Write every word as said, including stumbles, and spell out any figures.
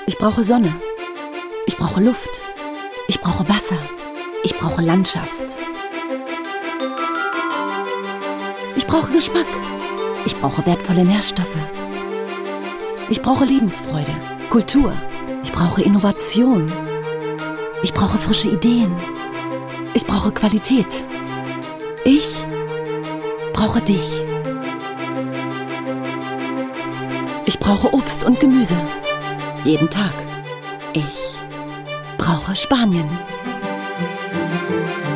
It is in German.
Ich brauche Sonne. Ich brauche Luft. Ich brauche Wasser. Ich brauche Landschaft. Ich brauche Geschmack. Ich brauche wertvolle Nährstoffe. Ich brauche Lebensfreude, Kultur. Ich brauche Innovation. Ich brauche frische Ideen. Ich brauche Qualität. Ich brauche dich. Ich brauche Obst und Gemüse. Jeden Tag. Ich brauche Spanien.